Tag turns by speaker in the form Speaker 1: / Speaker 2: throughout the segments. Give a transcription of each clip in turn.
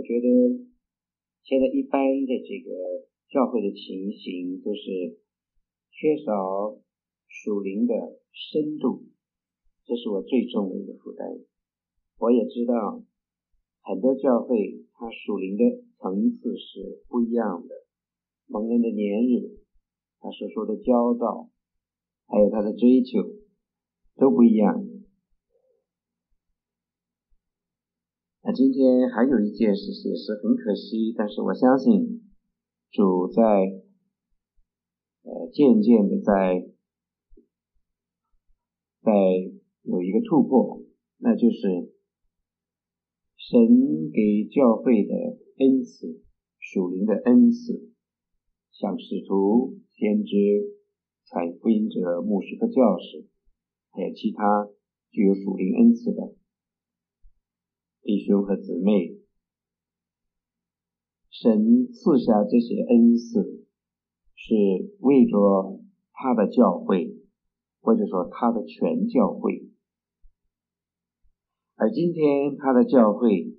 Speaker 1: 觉得现在一般的这个教会的情形都是缺少属灵的深度，这是我最重的一个负担。我也知道很多教会它属灵的层次是不一样的，蒙恩的年日，他所说的教导还有他的追求都不一样。那今天还有一件事也是很可惜，但是我相信主在渐渐的在有一个突破，那就是神给教会的恩赐，属灵的恩赐，像使徒、先知、传福音者、牧师和教士，还有其他具有属灵恩赐的弟兄和姊妹，神赐下这些恩赐是为着他的教会，或者说他的全教会。而今天他的教会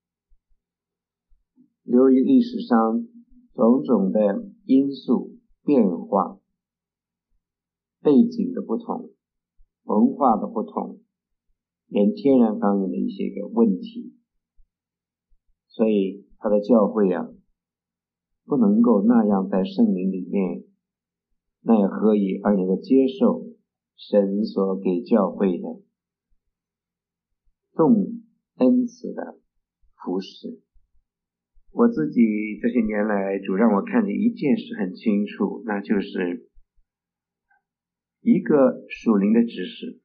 Speaker 1: 由于历史上种种的因素变化，背景的不同，文化的不同，连天然方面的一些个问题，所以他的教会不能够那样在圣灵里面那样合一，而能够接受神所给教会的众恩赐的服侍。我自己这些年来，主让我看见一件事很清楚，那就是一个属灵的指示，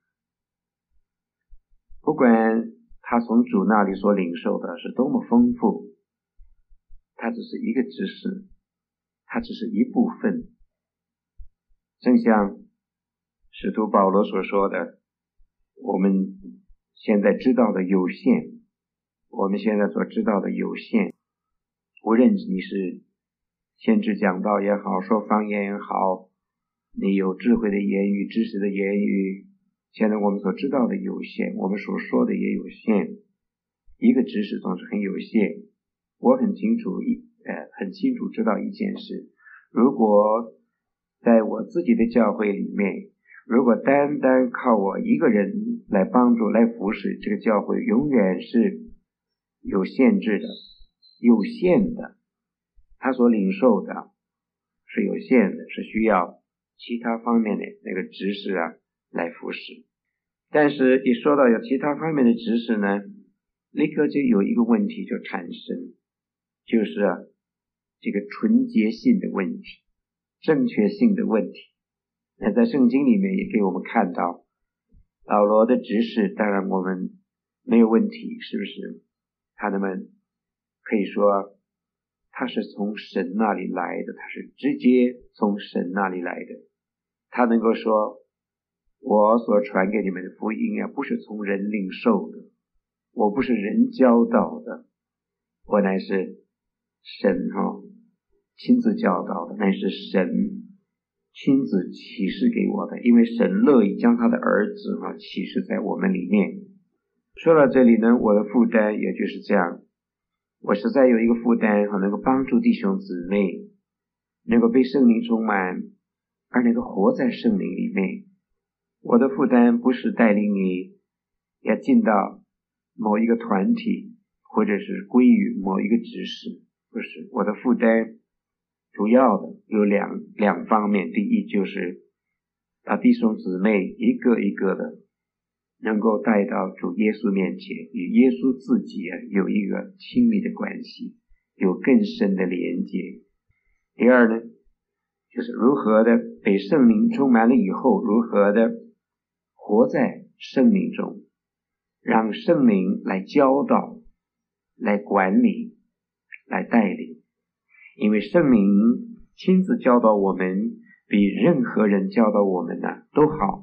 Speaker 1: 不管他从主那里所领受的是多么丰富，它只是一个指示，它只是一部分。正像使徒保罗所说的，我们现在知道的有限，我们现在所知道的有限，无论你是先知讲道也好，说方言也好，你有智慧的言语、知识的言语，现在我们所知道的有限，我们所说的也有限，一个知识总是很有限。我很清楚知道一件事，如果在我自己的教会里面，如果单单靠我一个人来帮助来服侍，这个教会永远是有限制的，有限的，他所领受的是有限的，是需要其他方面的那个执事来服侍。但是一说到有其他方面的执事呢，立刻就有一个问题就产生，就是这个纯洁性的问题，正确性的问题。那在圣经里面也给我们看到保罗的执事，当然我们没有问题，是不是？他们可以说他是从神那里来的，他是直接从神那里来的。他能够说，我所传给你们的福音不是从人领受的，我不是人教导的，我乃是神亲自教导的，乃是神亲自启示给我的，因为神乐意将他的儿子启示在我们里面。说到这里呢，我的负担也就是这样，我实在有一个负担能够帮助弟兄姊妹能够被圣灵充满，而能够活在圣灵里面。我的负担不是带领你要进到某一个团体，或者是归于某一个执事，不是。我的负担主要的有两方面。第一，就是把弟兄姊妹一个一个的能够带到主耶稣面前，与耶稣自己有一个亲密的关系，有更深的连接。第二呢，就是如何的被圣灵充满了以后，如何的活在圣灵中，让圣灵来教导，来管理，来带领。因为圣灵亲自教导我们，比任何人教导我们都好。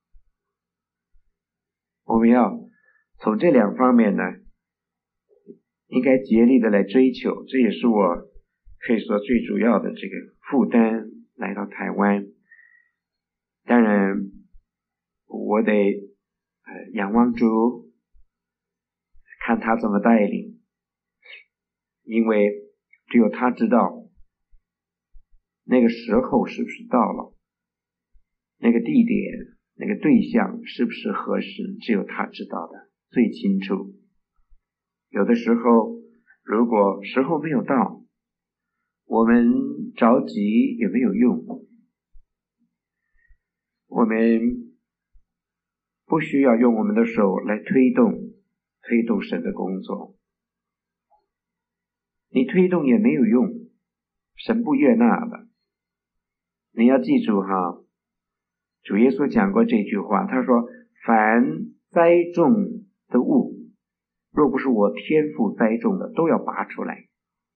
Speaker 1: 我们要从这两方面应该竭力的来追求，这也是我可以说最主要的这个负担。来到台湾，当然我得仰望主，看他怎么带领。 因为只有他知道那个时候是不是到了，那个地点那个对象是不是合适，只有他知道的最清楚。有的时候如果时候没有到，我们着急也没有用，我们不需要用我们的手来推动神的工作，你推动也没有用，神不悦纳的。你要记住哈，主耶稣讲过这句话，他说凡栽种的物，若不是我天父栽种的，都要拔出来。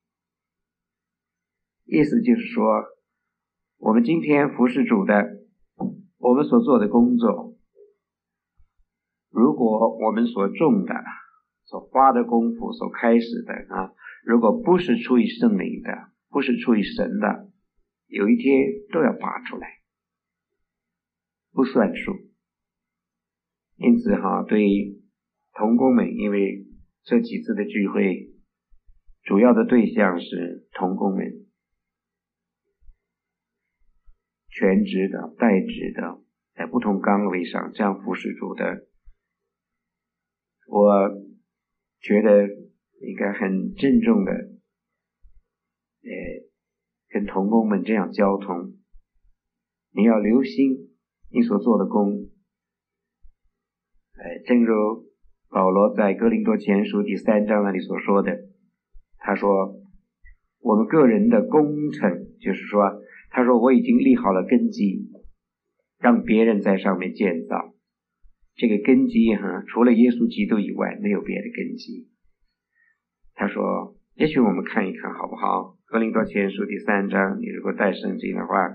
Speaker 1: 意思就是说，我们今天服侍主的，我们所做的工作，如果我们所种的，所花的功夫，所开始的如果不是出于圣灵的，不是出于神的，有一天都要拔出来，不算数。因此对同工们，因为这几次的聚会主要的对象是同工们，全职的、代职的，在不同岗位上这样服侍主的，我觉得应该很郑重的跟同工们这样交通。你要留心你所做的工，正如保罗在哥林多前书第3章那里所说的，他说我们个人的工程，就是说他说我已经立好了根基，让别人在上面建造。这个根基除了耶稣基督以外没有别的根基。他说也许我们看一看好不好，哥林多前书第3章，你如果带圣经的话，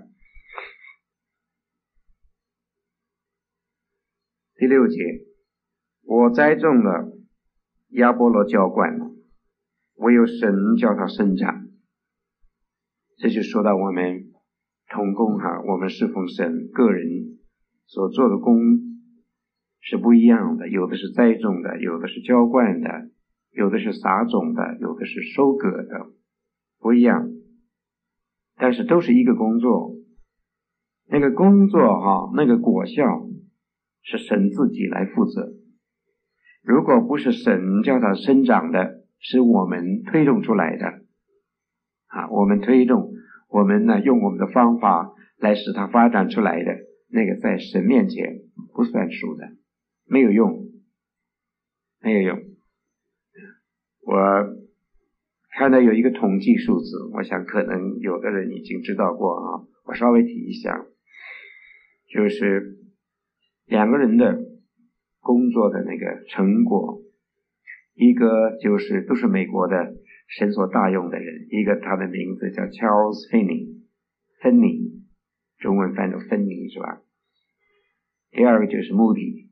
Speaker 1: 第6节，我栽种了，亚波罗浇灌了，唯有神叫它生长。这就说到我们同工我们侍奉神，个人所做的工是不一样的，有的是栽种的，有的是浇灌的，有的是撒种的，有的是收割的，不一样，但是都是一个工作。那个工作那个果效是神自己来负责。如果不是神叫它生长的，是我们推动出来的我们推动，我们呢用我们的方法来使它发展出来的，那个在神面前不算数的，没有用，没有用。我看到有一个统计数字，我想可能有的人已经知道过我稍微提一下，就是2个人的工作的那个成果，一个就是都是美国的神所大用的人，一个他的名字叫 Charles Finney， 芬尼，中文翻成芬尼是吧？第二个就是 Moody。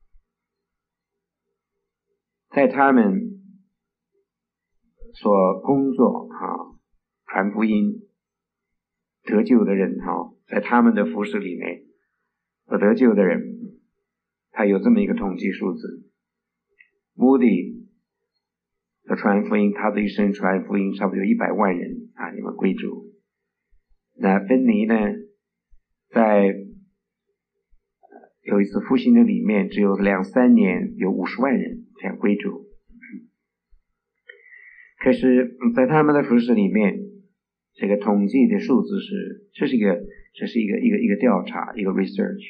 Speaker 1: 在他们所工作传福音得救的人在他们的服事里面所得救的人，他有这么一个统计数字。Moody 的传福音，他的一生传福音差不多有100万人你们归主。那芬尼呢，在有一次复兴的里面，只有2-3年有50万人这样归主。可是在他们的服事里面，这个统计的数字这是一个调查，一个 research。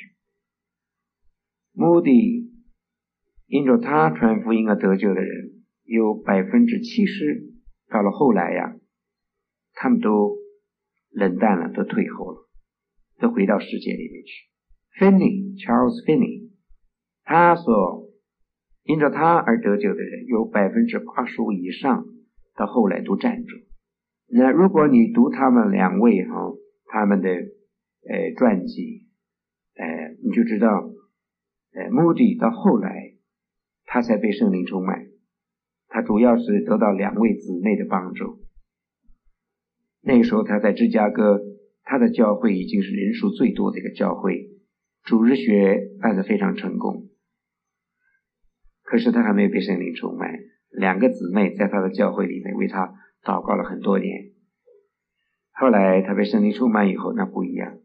Speaker 1: Moody 因着他传福音而得救的人有 70%， 到了后来他们都冷淡了，都退后了，都回到世界里面去。Charles Finney 他所因着他而得救的人有 85% 以上到后来都站住。那如果你读他们2位他们的传记，你就知道Moody 到后来他才被圣灵充满，他主要是得到2位姊妹的帮助。那个时候他在芝加哥，他的教会已经是人数最多的一个教会，主日学办得非常成功，可是他还没有被圣灵充满。2个姊妹在他的教会里面为他祷告了很多年，后来他被圣灵充满以后，那不一样。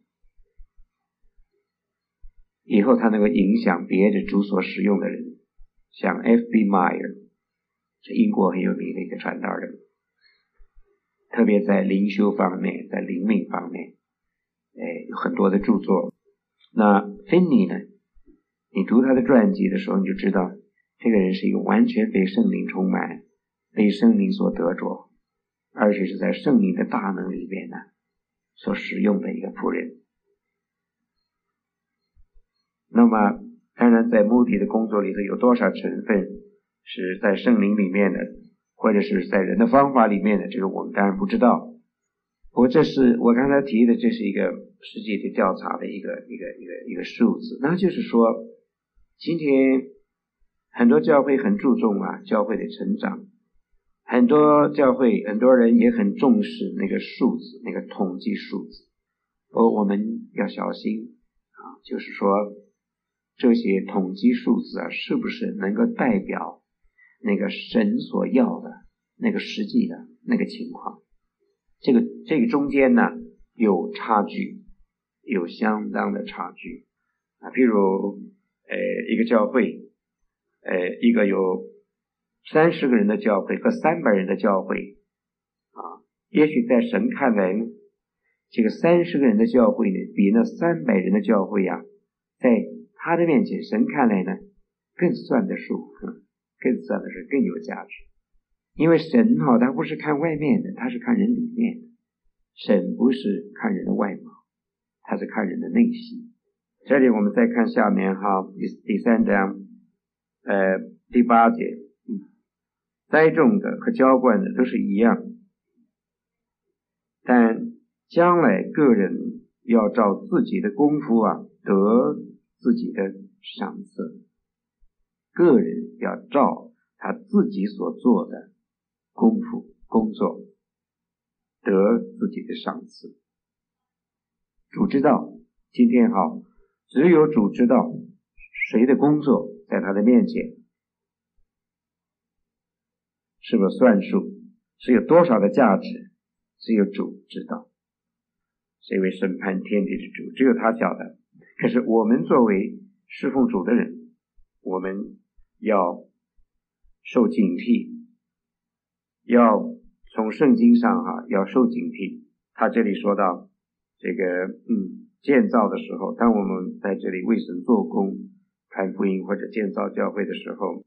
Speaker 1: 以后他能够影响别的主所使用的人，像 F.B. Meyer 是英国很有名的一个传道人，特别在灵修方面，在灵命方面有很多的著作。那 Finney 呢，你读他的传记的时候，你就知道这个人是一个完全被圣灵充满，被圣灵所得着，而且是在圣灵的大能里边呢所使用的一个仆人。那么当然在目的的工作里头有多少成分是在圣灵里面的，或者是在人的方法里面的，这个我们当然不知道。不过这是我刚才提的，这是一个实际的调查的一个数字。那就是说今天很多教会很注重教会的成长，很多教会很多人也很重视那个数字，那个统计数字。我们要小心就是说这些统计数字是不是能够代表那个神所要的那个实际的那个情况。这个中间呢有差距，有相当的差距譬如一个教会一个有30个人的教会和300人的教会也许在神看来呢，这个30个人的教会呢比那300人的教会在他的面前神看来呢更算得数，更算的是更有价值。因为神他不是看外面的，他是看人里面的。神不是看人的外貌，他是看人的内心。这里我们再看下面第3章第8节，栽种的和浇灌的都是一样，但将来个人要照自己的功夫得自己的赏赐。个人要照他自己所做的功夫工作得自己的赏赐。主知道，今天只有主知道谁的工作在他的面前是不是算数，是有多少的价值，只有主知道。谁为审判天地的主，只有他晓得。可是我们作为侍奉主的人，我们要受警惕，要从圣经上要受警惕。他这里说到这个建造的时候，当我们在这里为神做工传福音或者建造教会的时候，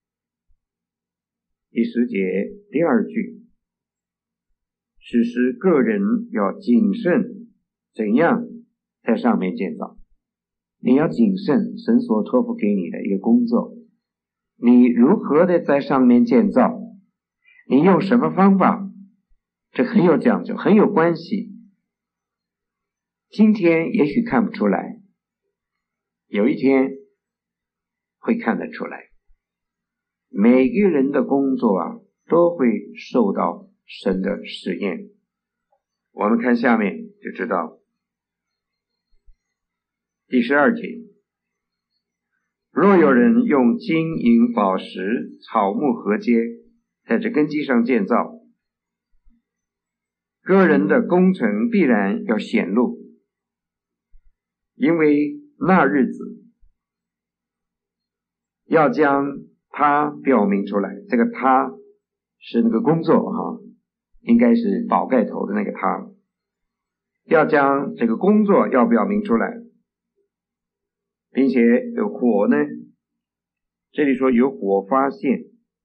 Speaker 1: 第10节第2句，此时个人要谨慎怎样在上面建造。你要谨慎神所托付给你的一个工作，你如何的在上面建造，你用什么方法，这很有讲究，很有关系。今天也许看不出来，有一天会看得出来。每个人的工作都会受到神的试验。我们看下面就知道第12节，若有人用金银宝石草木禾秸在这根基上建造，个人的工程必然要显露，因为那日子要将它表明出来。这个它是那个工作应该是宝盖头的那个它，要将这个工作要表明出来，并且有火呢，这里说有火发现，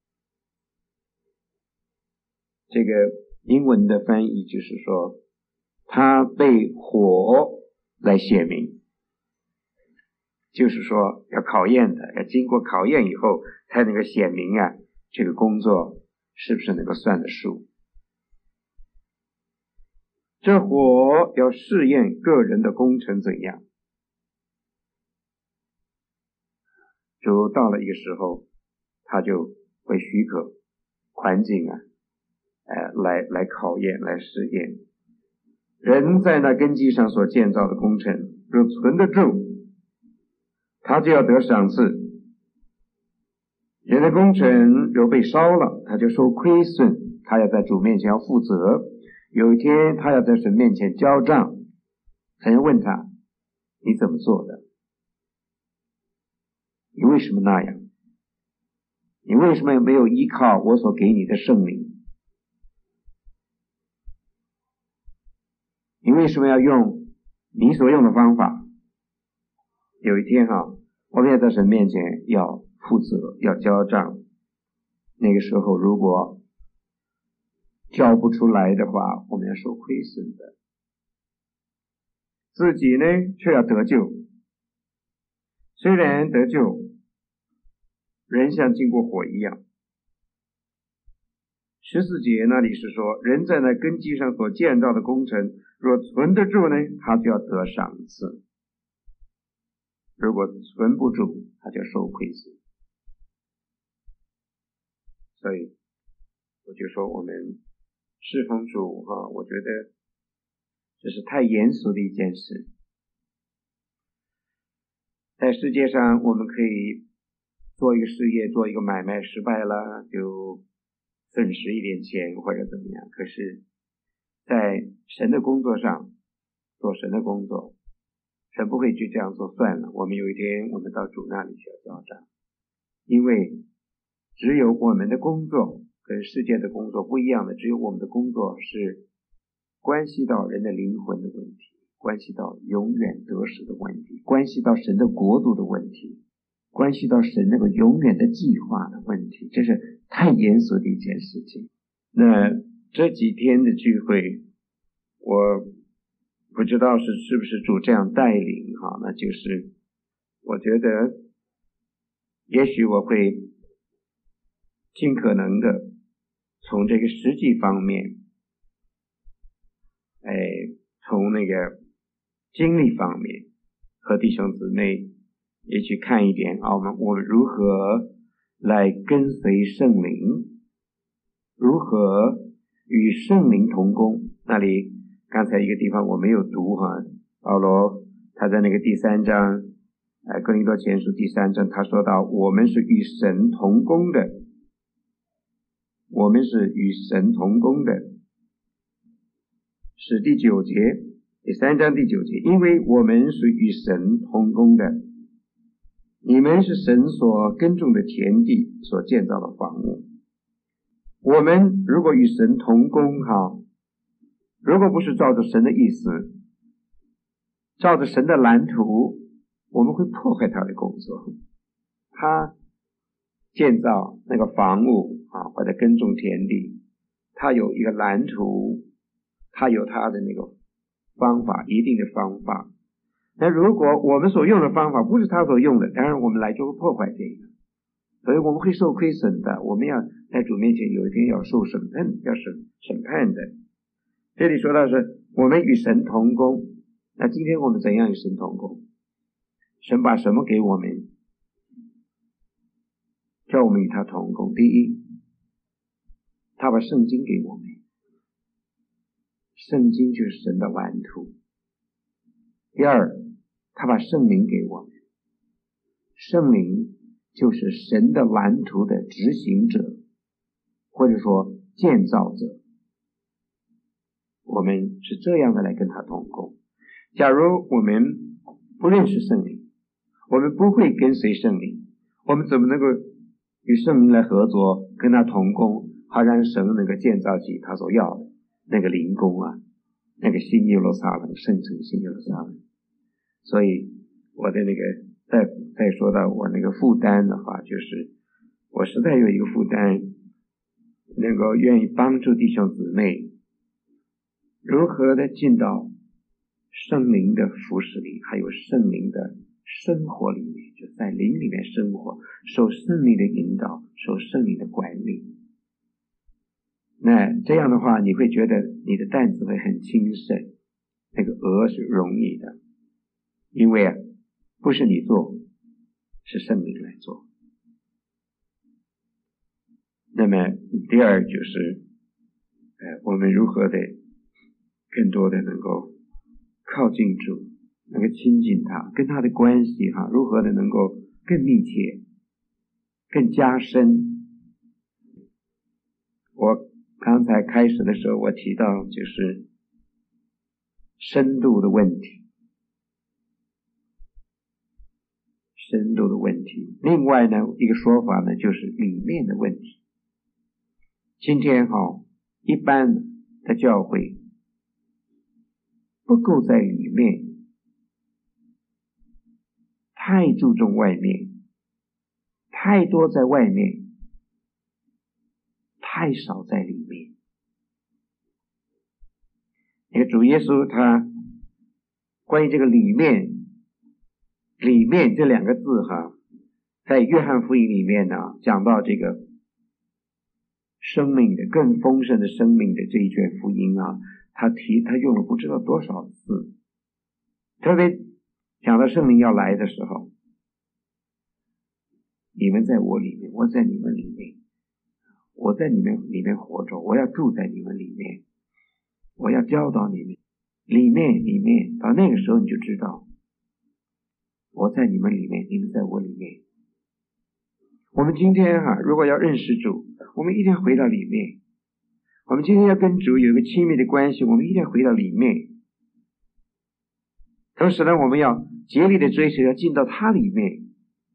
Speaker 1: 这个英文的翻译就是说它被火来显明，就是说要考验的，要经过考验以后才能够显明这个工作是不是能够算得数。这火要试验个人的工程怎样。主到了一个时候，他就会许可环境来考验，来试验。人在那根基上所建造的工程若存得住，他就要得赏赐。人的工程若被烧了，他就受亏损， 他要在主面前要负责，有一天他要在神面前交账，神问他，你怎么做的？你为什么那样？你为什么没有依靠我所给你的圣灵？你为什么要用你所用的方法？有一天我们要在神面前要负责，要交账。那个时候如果交不出来的话，我们要受亏损的。自己呢却要得救，虽然得救，人像经过火一样。14节那里是说，人在那根基上所建造的工程，若存得住呢，他就要得赏赐；如果存不住，他就受亏损。所以我就说，我们侍奉主我觉得这是太严肃的一件事。在世界上，我们可以做一个事业，做一个买卖失败了，就损失一点钱或者怎么样。可是在神的工作上做神的工作，神不会去这样做，算了，我们有一天我们到主那里去要交账。因为只有我们的工作跟世界的工作不一样的，只有我们的工作是关系到人的灵魂的问题，关系到永远得失的问题，关系到神的国度的问题，关系到神那个永远的计划的问题，这是太严肃的一件事情。那这几天的聚会，我不知道是不是主这样带领那就是我觉得也许我会尽可能的从这个实际方面从那个经历方面和弟兄姊妹也去看一点我们如何来跟随圣灵，如何与圣灵同工。那里刚才一个地方我没有读保罗他在那个第3章哥林多前书第3章，他说到我们是与神同工的，我们是与神同工的，是第9节，第3章第9节，因为我们是与神同工的，你们是神所耕种的田地，所建造的房屋。我们如果与神同工如果不是照着神的意思，照着神的蓝图，我们会破坏他的工作。他建造那个房屋或者耕种田地，他有一个蓝图，他有他的那个方法，一定的方法。那如果我们所用的方法不是他所用的，当然我们来就会破坏这个，所以我们会受亏损的。我们要在主面前有一天要受审判，要审判的。这里说到是我们与神同工，那今天我们怎样与神同工？神把什么给我们，叫我们与他同工？第一，他把圣经给我们，圣经就是神的蓝图。第二，他把圣灵给我们，圣灵就是神的蓝图的执行者，或者说建造者。我们是这样的来跟他同工。假如我们不认识圣灵，我们不会跟随圣灵，我们怎么能够与圣灵来合作，跟他同工，好让神能够建造起他所要的那个灵宫那个新耶路撒冷，圣城新耶路撒冷。所以我的那个再说到我那个负担的话，就是我实在有一个负担，能够愿意帮助弟兄姊妹如何的进到圣灵的服侍里，还有圣灵的生活里面，就在灵里面生活，受圣灵的引导，受圣灵的管理。那这样的话，你会觉得你的担子会很轻省，那个额是容易的，因为不是你做，是圣灵来做。那么第二就是我们如何的更多的能够靠近主，能够亲近他，跟他的关系如何的能够更密切，更加深。我刚才开始的时候我提到就是深度的问题，深度的问题。另外呢，一个说法呢就是里面的问题。今天一般的教会不够在里面，太注重外面，太多在外面，太少在里面。那个主耶稣他关于这个里面这两个字在约翰福音里面呢，讲到这个生命的更丰盛的生命的这一卷福音他用了不知道多少次，特别讲到圣灵要来的时候，你们在我里面，我在你们里面，我在你们里面活着，我要住在你们里面，我要教导你们里面，到那个时候你就知道我在你们里面，你们在我里面。我们今天如果要认识主，我们一定要回到里面。我们今天要跟主有一个亲密的关系，我们一定要回到里面。同时呢，我们要竭力的追求，要进到他里面。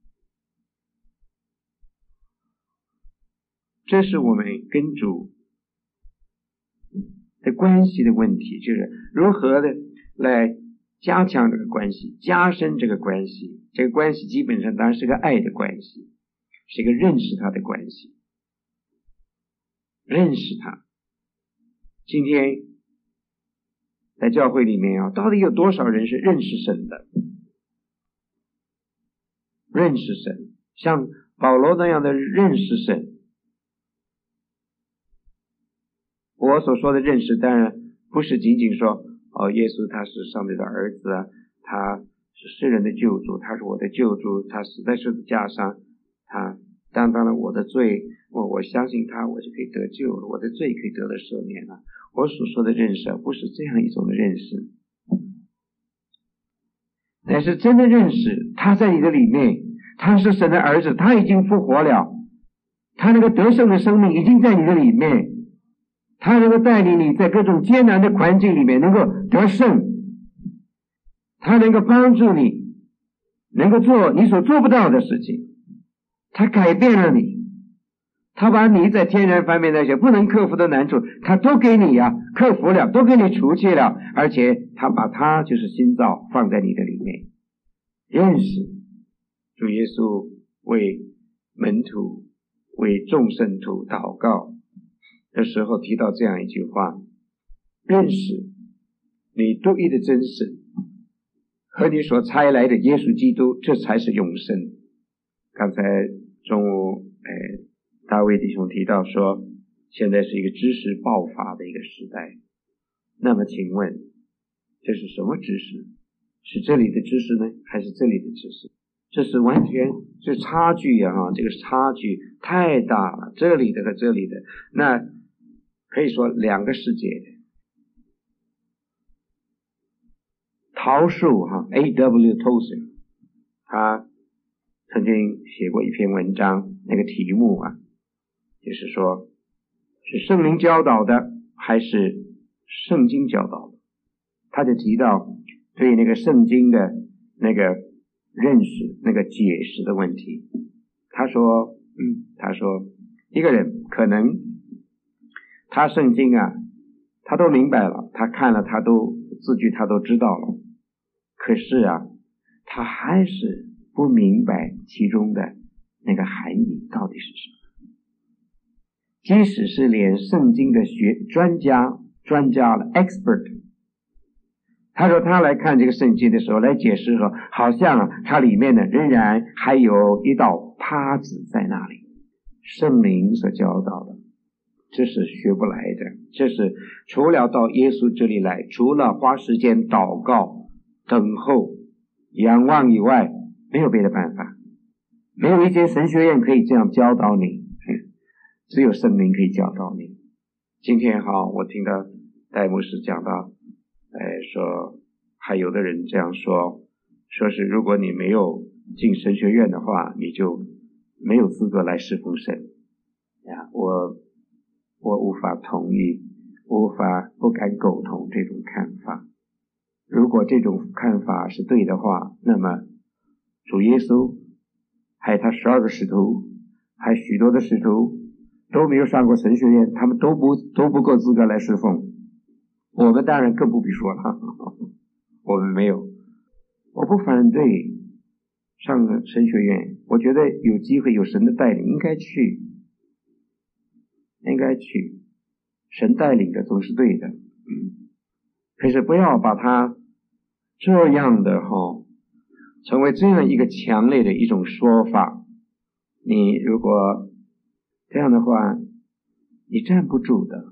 Speaker 1: 这是我们跟主的关系的问题，就是如何的来加强这个关系，加深这个关系。这个关系基本上当然是个爱的关系，是一个认识他的关系，认识他。今天在教会里面到底有多少人是认识神的？认识神，像保罗那样的认识神。我所说的认识当然不是仅仅说耶稣他是上帝的儿子他是世人的救主，他是我的救主，他死在十字架上，他担当了我的罪，我相信他，我就可以得救了，我的罪可以得到赦免了。我所说的认识不是这样一种的认识，乃是真的认识他在你的里面，他是神的儿子，他已经复活了，他那个得胜的生命已经在你的里面，他能够带领你在各种艰难的环境里面能够得胜，他能够帮助你能够做你所做不到的事情，他改变了你，他把你在天然方面那些不能克服的难处他都给你克服了，都给你除去了，而且他把他就是新造放在你的里面。认识主耶稣为门徒为众圣徒祷告的时候提到这样一句话，认识你独一的真神和你所差来的耶稣基督，这才是永生。刚才中午大卫弟兄提到说现在是一个知识爆发的一个时代，那么请问这是什么知识？是这里的知识呢，还是这里的知识？这是完全是差距这个差距太大了，这里的和这里的，那可以说两个世界的。陶树A.W. Tozer 他曾经写过一篇文章，那个题目就是说是圣灵教导的还是圣经教导的。他就提到对那个圣经的那个认识那个解释的问题。他说一个人可能他圣经他都明白了，他看了他都字句他都知道了，可是他还是不明白其中的那个含义到底是什么。即使是连圣经的专家了 expert， 他说他来看这个圣经的时候来解释说，好像它里面呢仍然还有一道趴子在那里，圣灵所教导的，这是学不来的，这是除了到耶稣这里来，除了花时间祷告等候仰望以外，没有别的办法。没有一间神学院可以这样教导你，只有圣灵可以教导你。今天我听到戴牧师讲到说还有的人这样说是如果你没有进神学院的话，你就没有资格来侍奉神我我无法同意，不敢苟同这种看法。如果这种看法是对的话，那么主耶稣还有他12个使徒，还有许多的使徒都没有上过神学院，他们都不够资格来侍奉。我们当然更不必说了，我们没有。我不反对上神学院，我觉得有机会有神的带领应该去，神带领的总是对的。可是不要把它这样的成为这样一个强烈的一种说法。你如果这样的话，你站不住的。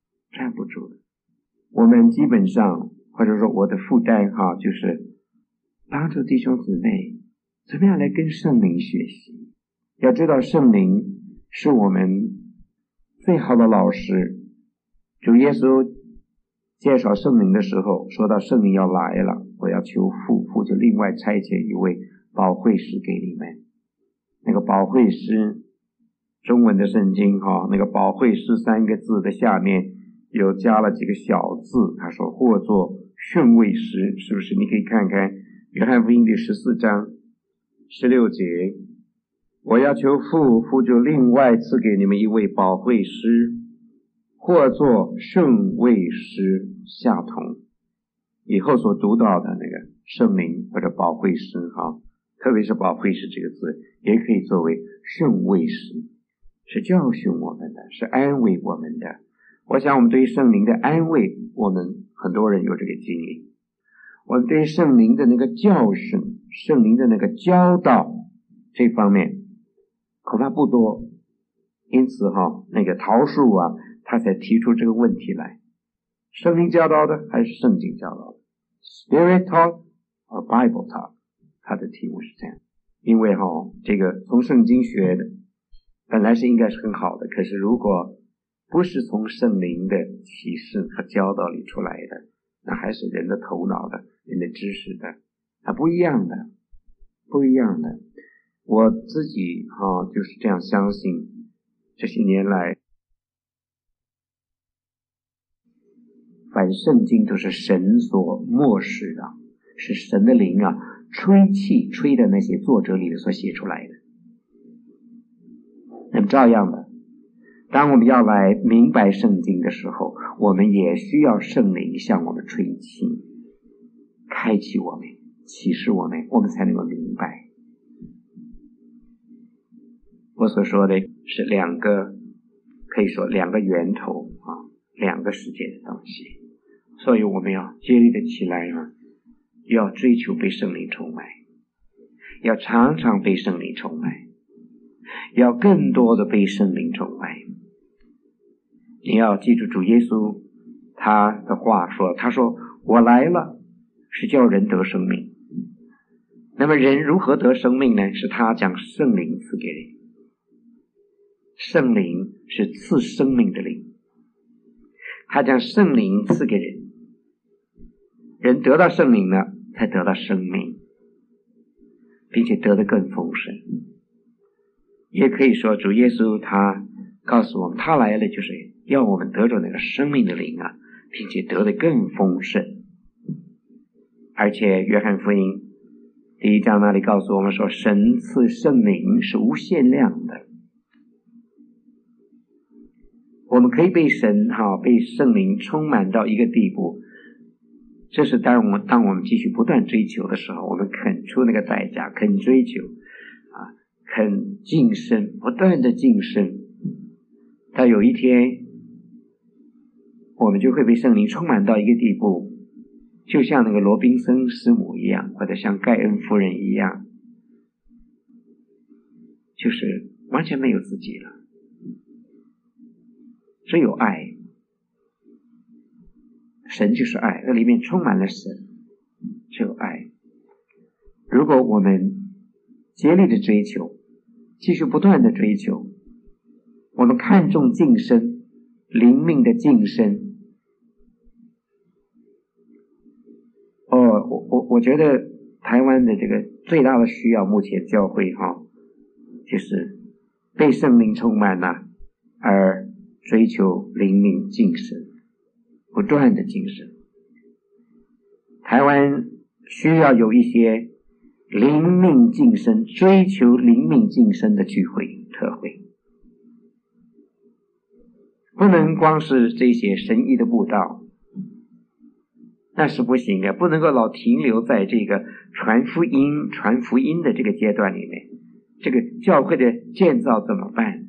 Speaker 1: 我们基本上或者说我的负担就是帮助弟兄姊妹怎么样来跟圣灵学习。要知道圣灵是我们最好的老师。主耶稣介绍圣灵的时候说到圣灵要来了，我要求父就另外差遣一位保惠师给你们。那个保惠师，中文的圣经那个保惠师3个字的下面有加了几个小字，他说或作训慰师，是不是？你可以看看约翰福音第14章16节，我要求父就另外赐给你们一位保惠师，或作训慰师下同。以后所读到的那个圣灵或者保惠师特别是保惠师这个字也可以作为训慰师，是教训我们的，是安慰我们的。我想我们对于圣灵的安慰，我们很多人有这个经历。我们对于圣灵的那个教训，圣灵的那个教导这方面恐怕不多。因此那个桃树他才提出这个问题来，圣灵教导的还是圣经教导的？ Spirit talk or Bible talk？ 他的题目是这样。因为这个从圣经学的本来是应该是很好的，可是如果不是从圣灵的启示和教导里出来的，那还是人的头脑的，人的知识的，不一样的。我自己就是这样相信，这些年来凡圣经都是神所默示的，是神的灵吹气吹的那些作者里面所写出来的。那么照样的，当我们要来明白圣经的时候，我们也需要圣灵向我们吹气，开启我们，启示我们，我们才能够明白。我所说的是可以说两个源头2个世界的东西。所以我们要接力的起来要追求被圣灵充满，要常常被圣灵充满，要更多的被圣灵充满。你要记住主耶稣他的话说，他说我来了是叫人得生命。那么人如何得生命呢？是他将圣灵赐给人。圣灵是赐生命的灵，他将圣灵赐给人，人得到圣灵了才得到生命，并且得得更丰盛。也可以说主耶稣他告诉我们，他来了就是要我们得着那个生命的灵并且得得更丰盛。而且约翰福音第1章那里告诉我们说，神赐圣灵是无限量的。我们可以被神被圣灵充满到一个地步，这是当我们继续不断追求的时候，我们肯出那个代价，肯追求肯晋升，不断的晋升，到有一天我们就会被圣灵充满到一个地步，就像那个罗宾森师母一样，或者像盖恩夫人一样，就是完全没有自己了，只有爱。神就是爱，那里面充满了神，只有爱。如果我们竭力的追求，继续不断的追求，我们看重晋升，灵命的晋升。我觉得台湾的这个最大的需要，目前教会就是被圣灵充满而追求灵命晋升，不断的晋升。台湾需要有一些灵命晋升、追求灵命晋升的聚会特会，不能光是这些神医的布道，那是不行的，不能够老停留在这个传福音的这个阶段里面。这个教会的建造怎么办？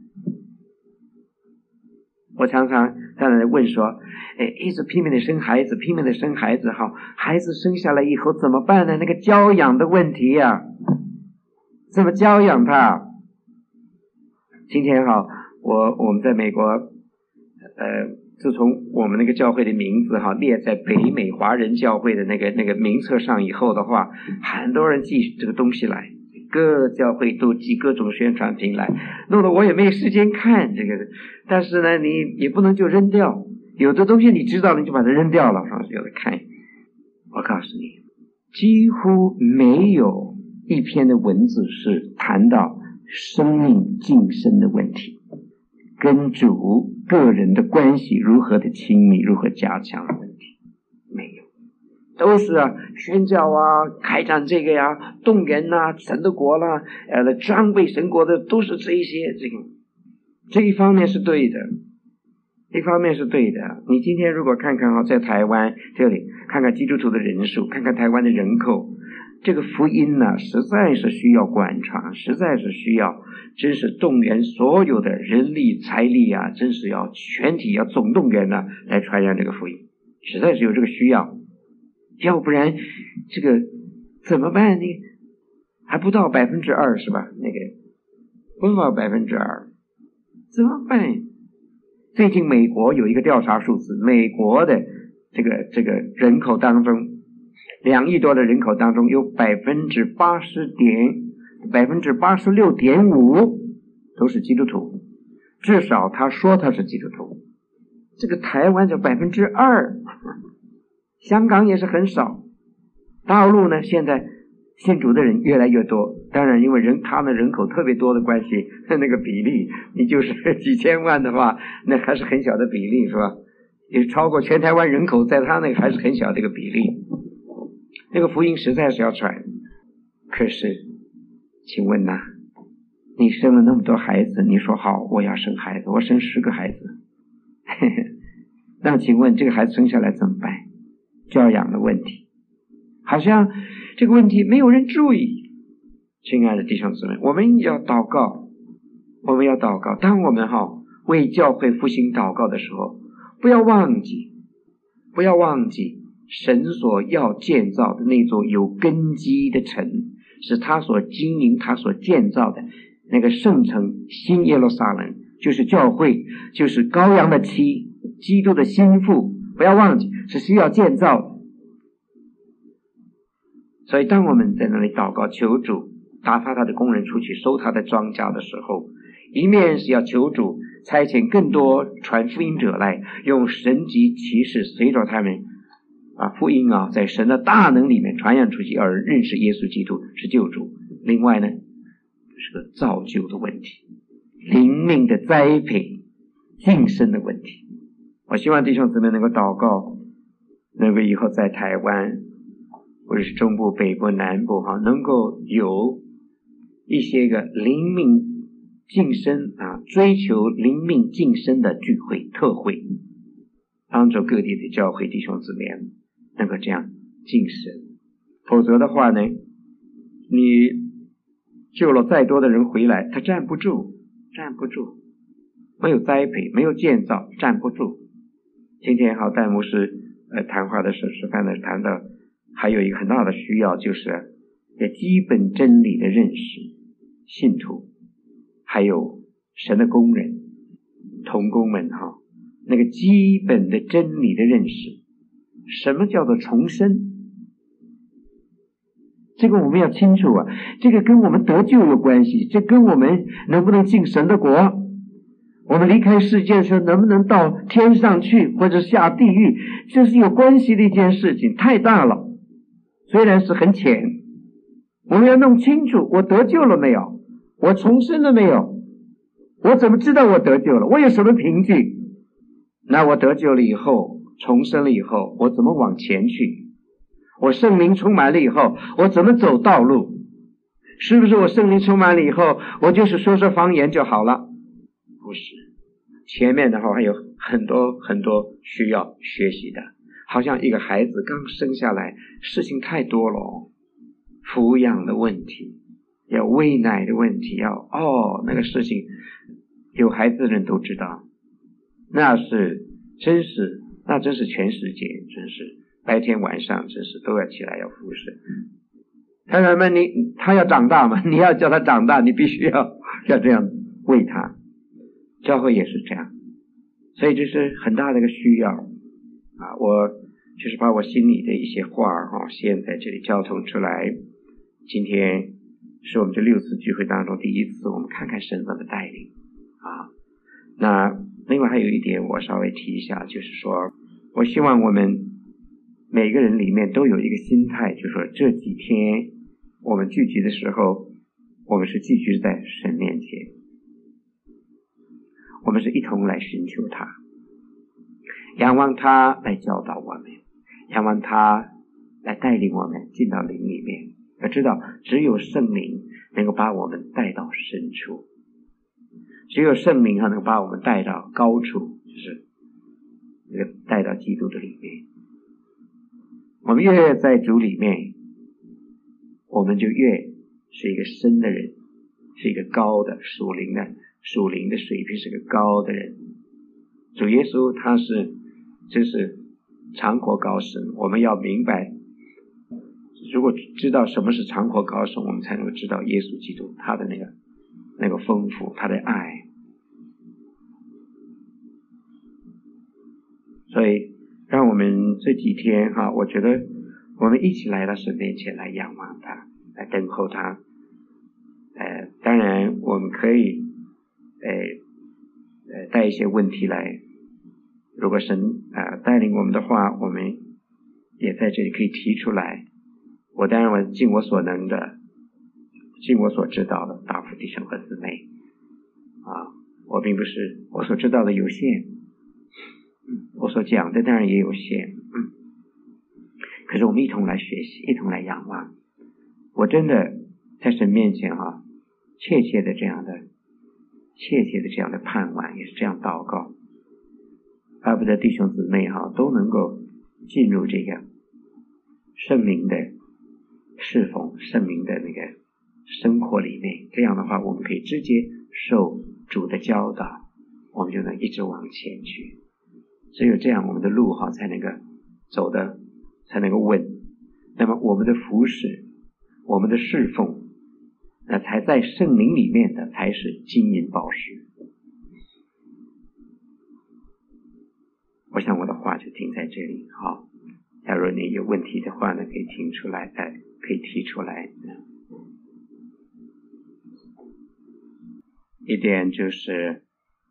Speaker 1: 我常常在那里问说，一直拼命的生孩子，好，孩子生下来以后怎么办呢？那个教养的问题啊，怎么教养他？今天哈，我们在美国，自从我们那个教会的名字哈列在北美华人教会的那个名册上以后的话，很多人寄这个东西来，各教会都寄各种宣传品来，弄得我也没时间看这个。但是呢，你也不能就扔掉，有的东西你知道你就把它扔掉了，有的看。我告诉你，几乎没有一篇的文字是谈到生命晋升的问题，跟主个人的关系如何的亲密，如何加强的问题，没有，都是宣教开展这个动员神的国啦，装备神国的，都是这一些。这一方面是对的，你今天如果看看在台湾这里，看看基督徒的人数，看看台湾的人口，这个福音呢，实在是需要贯穿，实在是需要，真是动员所有的人力财力真是要全体要总动员来传扬这个福音，实在是有这个需要，要不然这个怎么办呢？还不到 2% 是吧？那个不到 2%， 怎么办？最近美国有一个调查数字，美国的这个人口当中，2亿多的人口当中有 86.5% 都是基督徒，至少他说他是基督徒。这个台湾就 2%， 香港也是很少，大陆呢现在信主的人越来越多，当然因为他们人口特别多的关系，那个比例你就是几千万的话，那还是很小的比例，是吧？也超过全台湾人口，在他那个还是很小的一个比例。那个福音实在是要传，可是请问你生了那么多孩子，你说好我要生孩子，我生10个孩子，那请问这个孩子生下来怎么办？教养的问题好像这个问题没有人注意。亲爱的弟兄姊妹，我们要祷告，当我们为教会复兴祷告的时候，不要忘记神所要建造的那座有根基的城，是他所经营他所建造的那个圣城新耶路撒冷，就是教会，就是羔羊的妻，基督的心腹，不要忘记是需要建造的。所以当我们在那里祷告求主打发他的工人出去收他的庄稼的时候，一面是要求主差遣更多传福音者来，用神迹奇事随着他们福音在神的大能里面传扬出去，而认识耶稣基督是救主。另外呢，是个造就的问题，灵命的栽培晋升的问题。我希望弟兄姊妹能够祷告，能够以后在台湾或者是中部北部南部能够有一些个灵命晋升追求灵命晋升的聚会特会，帮助各地的教会弟兄姊妹能够这样晋升。否则的话呢，你救了再多的人回来，他站不住，没有栽培，没有建造，站不住。今天戴牧师谈话的时候示范的谈到，还有一个很大的需要，就是基本真理的认识，信徒还有神的工人同工们那个基本的真理的认识。什么叫做重生？这个我们要清楚这个跟我们得救有关系，这跟我们能不能进神的国，我们离开世界的时候能不能到天上去或者下地狱，这是有关系的一件事情，太大了，虽然是很浅。我们要弄清楚，我得救了没有，我重生了没有，我怎么知道我得救了，我有什么凭据？ 那我得救了以后，重生了以后，我怎么往前去？我圣灵充满了以后，我怎么走道路？是不是我圣灵充满了以后，我就是说说方言就好了？不是，前面的话还有很多很多需要学习的。好像一个孩子刚生下来，事情太多了，抚养的问题，要喂奶的问题，那个事情有孩子的人都知道，那真是全世界，真是白天晚上真是都要起来要服侍。他说他要长大嘛，你要叫他长大，你必须要这样喂他。教会也是这样，所以这是很大的一个需要啊！我就是把我心里的一些话现在这里交通出来。今天是我们这6次聚会当中第一次，我们看看神怎么带领啊。那另外还有一点我稍微提一下，就是说我希望我们每个人里面都有一个心态，就是说这几天我们聚集的时候，我们是聚集在神面前，我们是一同来寻求他，仰望他来教导我们，仰望他来带领我们进到灵里面。要知道只有圣灵能够把我们带到深处，只有圣灵能够把我们带到高处，就是那个带到基督的里面。我们越在主里面，我们就越是一个深的人，是一个高的属灵的水平，是个高的人。主耶稣他这是长活高深，我们要明白，如果知道什么是长活高深，我们才能够知道耶稣基督他的那个丰富，他的爱。所以让我们这几天我觉得我们一起来到神面前来仰望他，来等候他。当然我们可以带一些问题来，如果神带领我们的话，我们也在这里可以提出来。我当然我尽我所能的，尽我所知道的答复弟兄和姊妹我并不是我所知道的有限，我所讲的当然也有限，可是我们一同来学习，一同来仰望。我真的在神面前切切的这样的盼望，也是这样祷告，巴不得弟兄姊妹都能够进入这个圣灵的侍奉，圣灵的那个生活里面。这样的话我们可以直接受主的教导，我们就能一直往前去。只有这样我们的路才能够走的才能够稳，那么我们的服侍，我们的侍奉，那才在圣灵里面的才是金银宝石。我想我的话就停在这里。好，假如你有问题的话呢，可以提出来。一点就是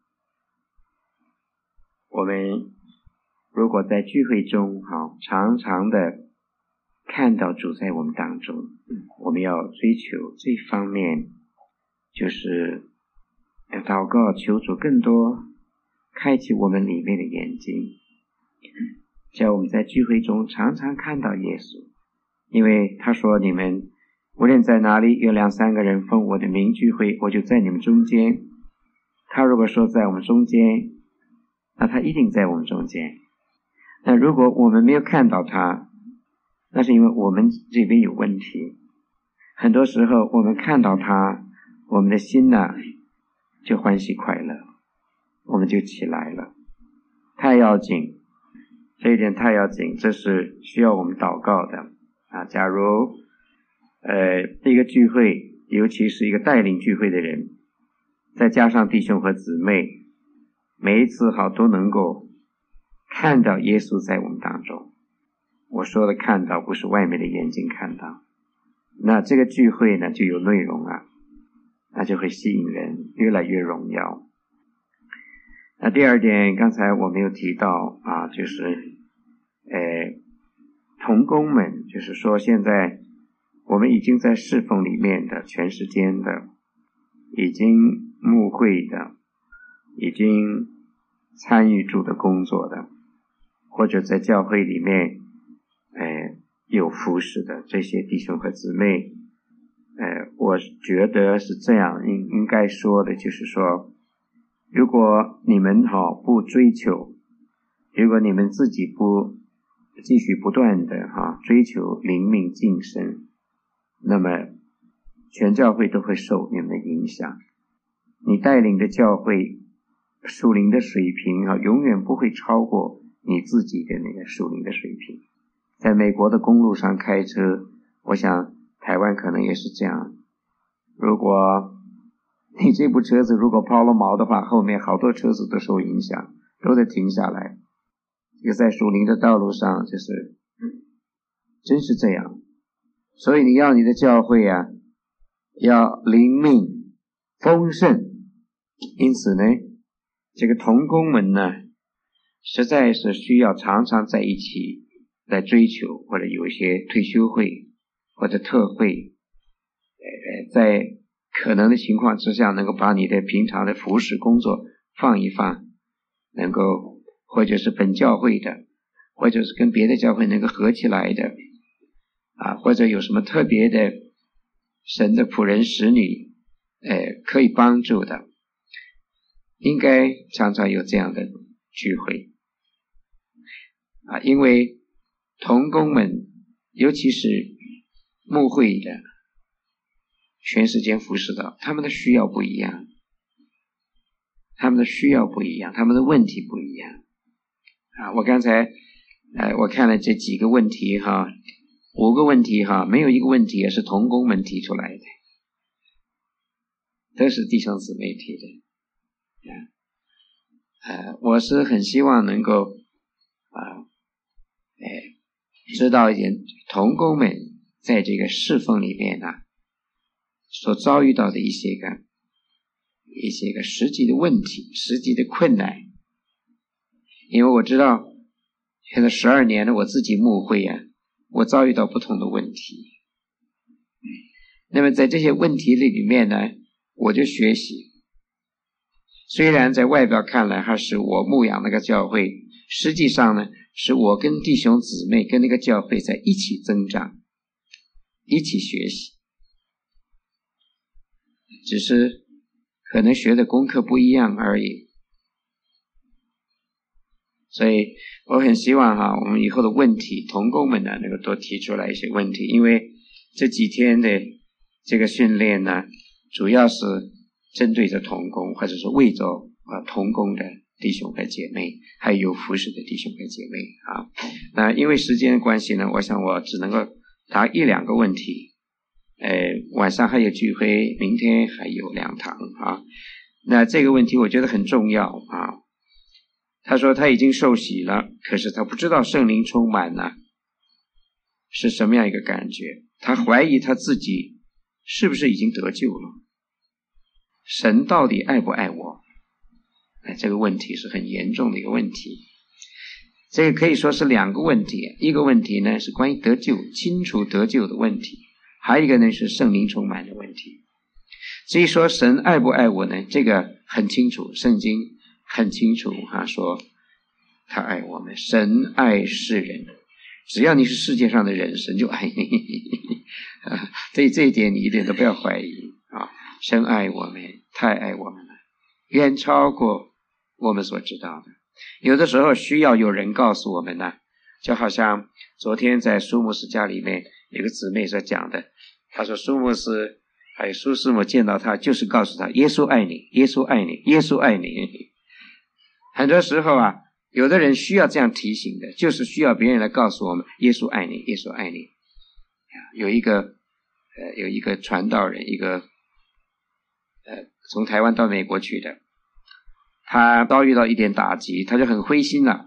Speaker 1: 我们如果在聚会中常常的看到主在我们当中，我们要追求这方面，就是要祷告求主更多开启我们里面的眼睛，叫我们在聚会中常常看到耶稣。因为他说你们无论在哪里有2、3个人奉我的名聚会，我就在你们中间。他如果说在我们中间，那他一定在我们中间。那如果我们没有看到他，那是因为我们这边有问题。很多时候我们看到他，我们的心就欢喜快乐，我们就起来了。太要紧，这一点太要紧，这是需要我们祷告的假如一个聚会，尤其是一个带领聚会的人，再加上弟兄和姊妹，每一次都能够看到耶稣在我们当中。我说的看到不是外面的眼睛看到，那这个聚会呢就有内容那就会吸引人，越来越荣耀。那第二点，刚才我没有提到就是同工们，就是说现在我们已经在侍奉里面的，全时间的，已经牧会的，已经参与主的工作的，或者在教会里面有服侍的这些弟兄和姊妹，我觉得是这样，应该说的就是说，如果你们不追求，如果你们自己不继续不断的追求灵命晋升，那么全教会都会受你们的影响。你带领的教会属灵的水平永远不会超过你自己的那个属灵的水平。在美国的公路上开车，我想台湾可能也是这样。如果你这部车子如果抛了锚的话，后面好多车子都受影响，都得停下来。这个在属灵的道路上就是真是这样。所以你要你的教会要灵命丰盛。因此呢，这个同工们呢，实在是需要常常在一起来追求，或者有一些退休会或者特会，在可能的情况之下，能够把你的平常的服事工作放一放，能够或者是本教会的，或者是跟别的教会能够合起来的或者有什么特别的神的仆人使女可以帮助的，应该常常有这样的聚会因为同工们尤其是牧会的全时间服侍的，他们的需要不一样，他们的需要不一样，他们的问题不一样我刚才我看了这几个问题5个问题没有一个问题也是同工们提出来的，都是弟兄姊妹提的我是很希望能够知道一点同工们在这个侍奉里面所遭遇到的一些个实际的问题，实际的困难。因为我知道现在12年了，我自己牧会我遭遇到不同的问题。那么在这些问题里面呢，我就学习。虽然在外表看来还是我牧养那个教会，实际上呢，是我跟弟兄姊妹跟那个教会在一起增长，一起学习。只是可能学的功课不一样而已。所以我很希望我们以后的问题同工们能够多提出来一些问题，因为这几天的这个训练呢，主要是针对着同工，或者是为着同工的弟兄和姐妹，还有服侍的弟兄和姐妹那因为时间的关系呢，我想我只能够答1-2个问题。晚上还有聚会，明天还有2堂那这个问题我觉得很重要他说他已经受洗了，可是他不知道圣灵充满是什么样一个感觉，他怀疑他自己是不是已经得救了，神到底爱不爱我？这个问题是很严重的一个问题。这个可以说是2个问题，一个问题呢是关于得救，清楚得救的问题，还有一个呢是圣灵充满的问题。至于说神爱不爱我呢，这个很清楚，圣经很清楚说他爱我们，神爱世人，只要你是世界上的人，神就爱你对这一点你一点都不要怀疑神爱我们，太爱我们了，远超过我们所知道的。有的时候需要有人告诉我们就好像昨天在苏牧师家里面有个姊妹所讲的，她说苏牧师还有苏师母见到他就是告诉他耶稣爱你，耶稣爱你，耶稣爱你。很多时候有的人需要这样提醒的，就是需要别人来告诉我们耶稣爱你，耶稣爱你。有一个传道人，一个从台湾到美国去的，他遭遇到一点打击，他就很灰心了。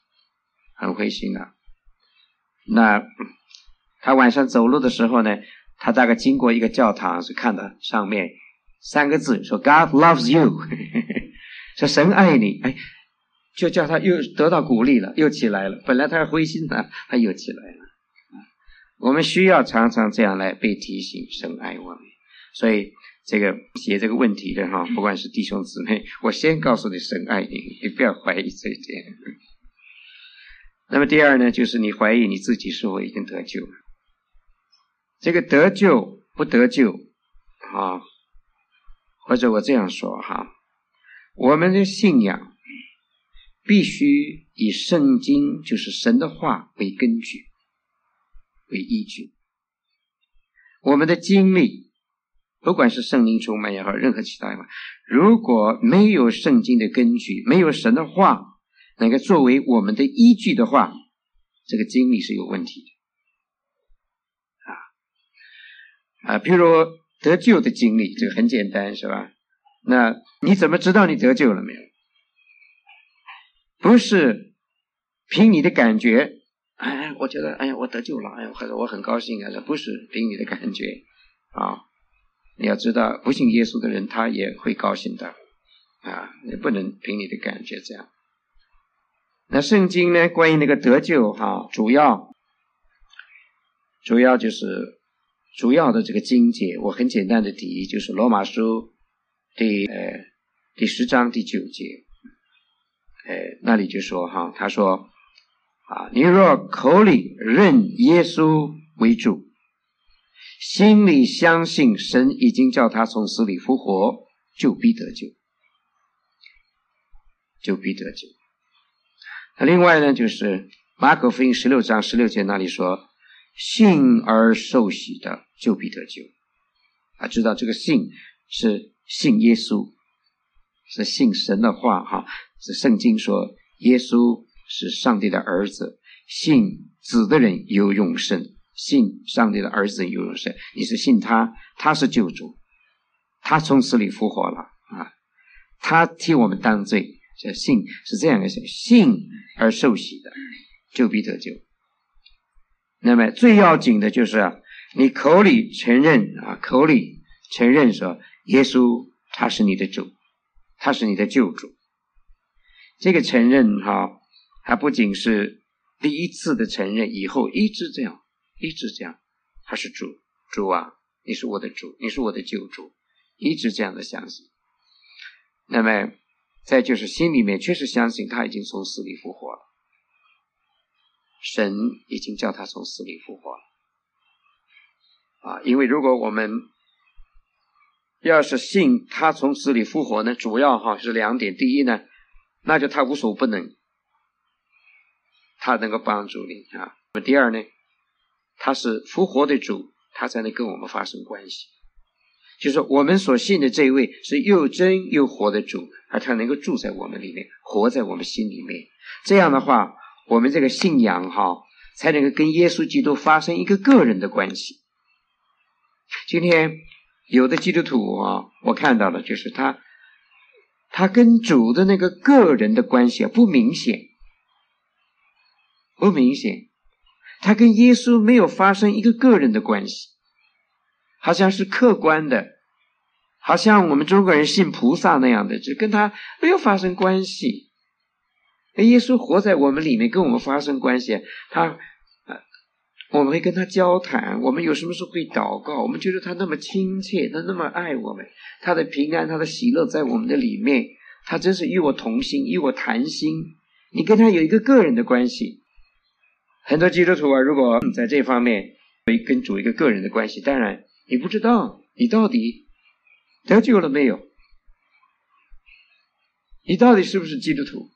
Speaker 1: 那他晚上走路的时候呢，他大概经过一个教堂，是看到上面3个字说 God loves you 说神爱你，就叫他又得到鼓励了，又起来了。本来他灰心了，他又起来了。我们需要常常这样来被提醒，神爱我们。所以这个写这个问题的哈，不管是弟兄姊妹，我先告诉你神爱你，你不要怀疑这一点。那么第二呢，就是你怀疑你自己是否已经得救了。这个得救不得救啊，或者我这样说哈，我们的信仰必须以圣经，就是神的话为根据，为依据。我们的经历，不管是圣灵充满也好，任何其他也好，如果没有圣经的根据，没有神的话能够作为我们的依据的话，这个经历是有问题的。譬如得救的经历，这个很简单，是吧？那你怎么知道你得救了没有？不是凭你的感觉，哎，我觉得，哎呀，我得救了，哎呀，或者我很高兴啊，这不是凭你的感觉啊。你要知道，不信耶稣的人他也会高兴的啊，你不能凭你的感觉这样。那圣经呢，关于那个得救哈，主要就是主要的这个经节，我很简单的提，就是罗马书第10章第9节，那里就说哈，他说你若口里认耶稣为主，心里相信神已经叫他从死里复活，就必得救，就必得救。另外呢，就是马可福音16章16节那里说，信而受洗的就必得救。知道这个信是信耶稣，是信神的话哈。是圣经说耶稣是上帝的儿子，信子的人有永生，信上帝的儿子有永生。你是信他，他是救主，他从死里复活了啊，他替我们担罪。这信是这样的，信而受洗的就必得救。那么最要紧的就是你口里承认说耶稣他是你的主，他是你的救主。这个承认他不仅是第一次的承认，以后一直这样，他是主啊，你是我的主，你是我的救主，一直这样的相信。那么再就是心里面确实相信他已经从死里复活了，神已经叫他从死里复活了因为如果我们要是信他从死里复活呢，主要是2点。第一呢，那就他无所不能，他能够帮助你第二呢，他是复活的主，他才能跟我们发生关系。就是我们所信的这一位是又真又活的主，而他能够住在我们里面，活在我们心里面。这样的话，我们这个信仰才能够跟耶稣基督发生一个个人的关系。今天有的基督徒我看到了，就是他跟主的那个个人的关系不明显，他跟耶稣没有发生一个个人的关系，好像是客观的，好像我们中国人信菩萨那样的，就跟他没有发生关系。耶稣活在我们里面，跟我们发生关系，我们会跟他交谈，我们有什么时候会祷告，我们觉得他那么亲切，他那么爱我们，他的平安他的喜乐在我们的里面，他真是与我同心，与我谈心。你跟他有一个个人的关系。很多基督徒如果在这方面跟主一个个人的关系，当然你不知道你到底得救了没有，你到底是不是基督徒。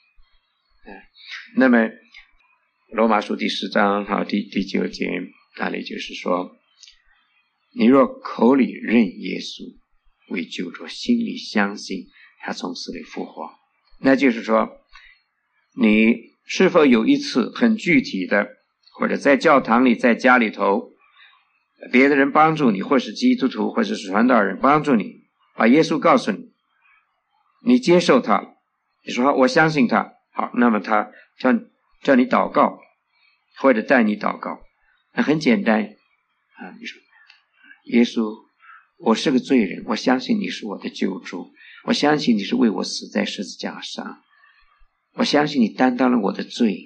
Speaker 1: 那么罗马书第10章第9节那里就是说，你若口里认耶稣为救主，心里相信他从死里复活，那就是说你是否有一次很具体的，或者在教堂里在家里头别的人帮助你，或是基督徒或者是传道人帮助你，把耶稣告诉你，你接受他，你说我相信他，好，那么他叫你祷告，或者带你祷告，那很简单你说耶稣，我是个罪人，我相信你是我的救主，我相信你是为我死在十字架上，我相信你担当了我的罪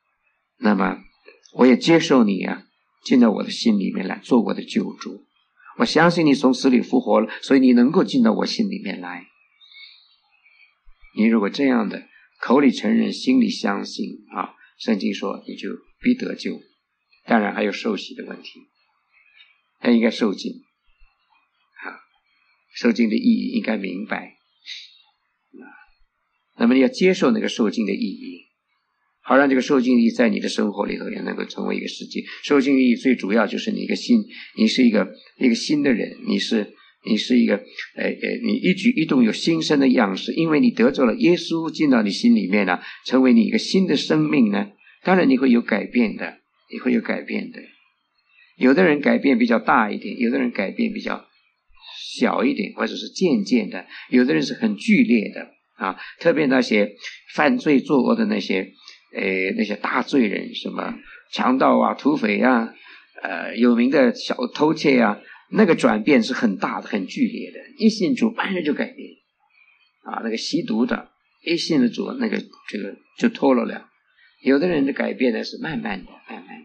Speaker 1: 那么我也接受你进到我的心里面来做我的救主， 我相信你从死里复活了，所以你能够进到我心里面来。你如果这样的口里承认，心里相信啊，圣经说你就必得救。当然还有受洗的问题，他应该受浸啊，受浸的意义应该明白啊。那么你要接受那个受浸的意义，好让这个受浸的意义在你的生活里头也能够成为一个实际。受浸的意义最主要就是你一个心，你是一个新的人，你是一个你一举一动有新生的样式，因为你得着了耶稣进到你心里面了，成为你一个新的生命呢，当然你会有改变的，你会有改变的。有的人改变比较大一点，有的人改变比较小一点，或者是渐渐的，有的人是很剧烈的啊。特别那些犯罪作恶的那些大罪人，什么强盗啊、土匪啊，有名的小偷窃啊，那个转变是很大的、很剧烈的。一信主，马上就改变啊。那个吸毒的，一信了主，这个就脱了了。有的人的改变呢是慢慢的。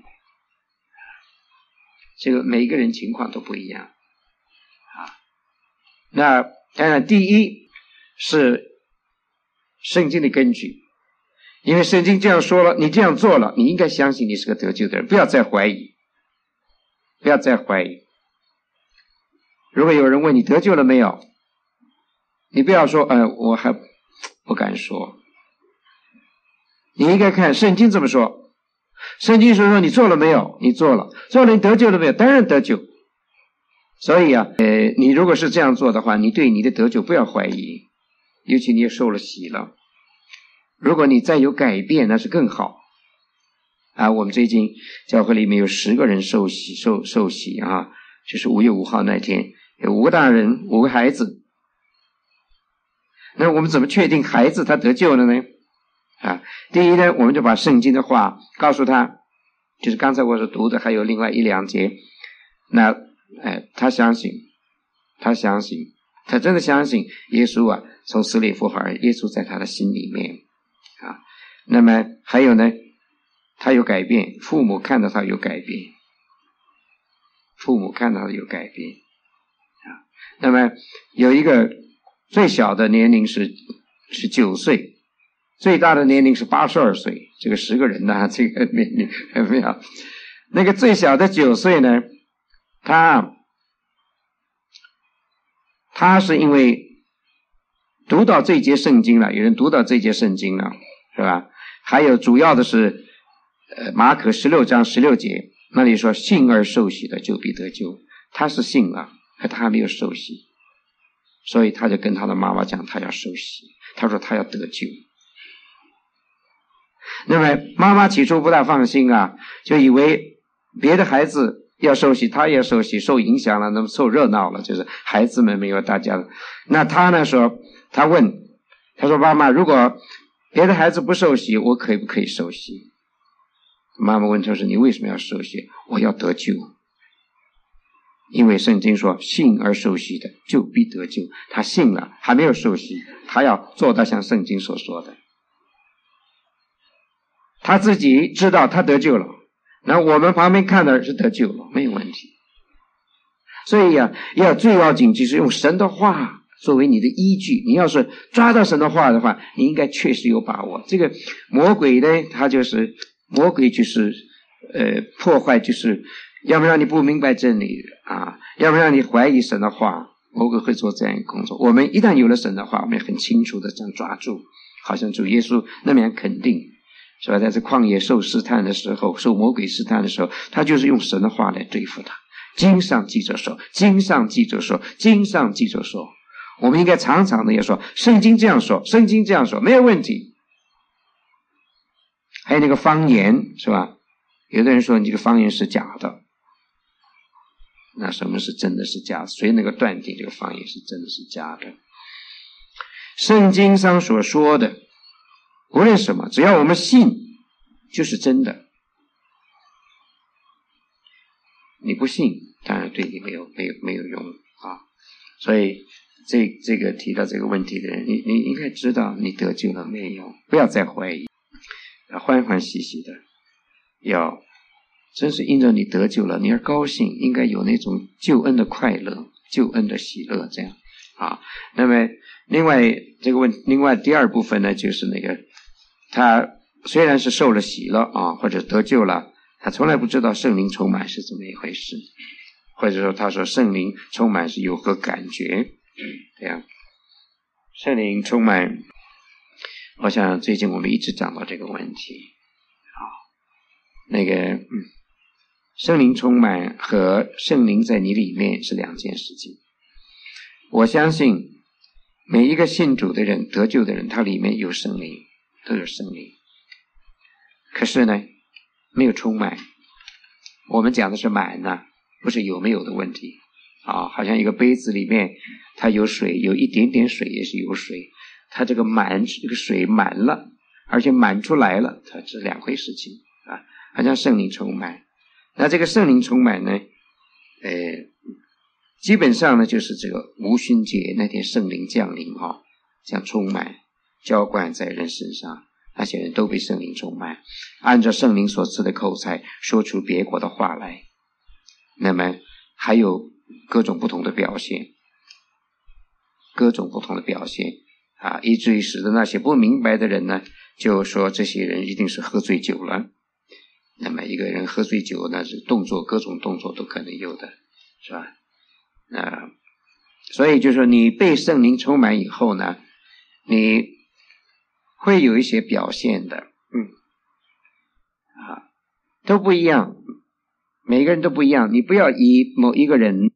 Speaker 1: 这个每一个人情况都不一样啊。那当然，第一是圣经的根据，因为圣经这样说了，你这样做了，你应该相信你是个得救的人，不要再怀疑，不要再怀疑。如果有人问你得救了没有，你不要说我还不敢说，你应该看圣经怎么说。圣经说你做了没有？你做了，做了你得救了没有？当然得救。所以啊，你如果是这样做的话，你对你的得救不要怀疑，尤其你也受了洗了。如果你再有改变，那是更好啊。我们最近教会里面有10个人受洗啊，就是5月5号那天，有5个大人，5个孩子。那我们怎么确定孩子他得救了呢？啊，第一呢，我们就把圣经的话告诉他，就是刚才我所读的，还有另外1、2节。那他相信，他真的相信耶稣啊从死里复活，耶稣在他的心里面啊。那么还有呢，他有改变，父母看到他有改变啊。那么有一个最小的年龄是9岁。最大的年龄是82岁，这个10个人呢，这个年龄有没有？那个最小的9岁呢，他是因为读到这节圣经了，有人读到这节圣经了，是吧？还有主要的是马可16章16节，那里说信而受洗的就必得救。他是信了，可他还没有受洗，所以他就跟他的妈妈讲他要受洗，他说他要得救。那么妈妈起初不大放心啊，就以为别的孩子要受洗，他也受洗，受影响了，那么受热闹了，就是孩子们没有大家的。那他呢说，他说妈妈，如果别的孩子不受洗，我可不可以受洗？妈妈问他说，你为什么要受洗？我要得救，因为圣经说信而受洗的就必得救。他信了，还没有受洗，他要做到像圣经所说的。他自己知道他得救了，然后我们旁边看的是得救了，没有问题。所以啊，最要紧就是用神的话作为你的依据。你要是抓到神的话的话，你应该确实有把握。这个魔鬼呢，魔鬼就是破坏，就是要不让你不明白真理啊，要不让你怀疑神的话，魔鬼会做这样一个工作。我们一旦有了神的话，我们很清楚的这样抓住，好像主耶稣那么样肯定，是吧？在这旷野受试探的时候，受魔鬼试探的时候，他就是用神的话来对付他。经上记着说，经上记着说，经上记着说。我们应该常常的要说，圣经这样说，圣经这样说，没有问题。还有那个方言，是吧？有的人说你这个方言是假的，那什么是真的是假的？谁能够断定这个方言是真的是假的？圣经上所说的无论什么，只要我们信就是真的。你不信当然对你没有用啊。所以这个提到这个问题的人，你应该知道你得救了没有，不要再怀疑，要欢欢喜喜的要真是因着你得救了，你而高兴，应该有那种救恩的快乐，救恩的喜乐，这样啊。那么另外第二部分呢，就是那个他虽然是受了洗了啊，或者得救了，他从来不知道圣灵充满是怎么一回事，或者说他说圣灵充满是有何感觉，这样圣灵充满，我想最近我们一直讲到这个问题啊，那个圣灵充满和圣灵在你里面是两件事情。我相信每一个信主的人，得救的人，他里面有圣灵，都有圣灵，可是呢没有充满。我们讲的是满呢，不是有没有的问题啊。好像一个杯子里面它有水，有一点点水也是有水，它这个满，这个水满了，而且满出来了，它是两回事情啊。好像圣灵充满，那这个圣灵充满呢，基本上呢就是这个无旬节那天圣灵降临啊，这样充满浇灌在人身上，那些人都被圣灵充满，按照圣灵所赐的口才说出别国的话来。那么还有各种不同的表现啊，以至于使得那些不明白的人呢，就说这些人一定是喝醉酒了。那么一个人喝醉酒，那是动作，各种动作都可能有的，是吧？所以就是说你被圣灵充满以后呢，你会有一些表现的，都不一样，每个人都不一样。你不要以某一个人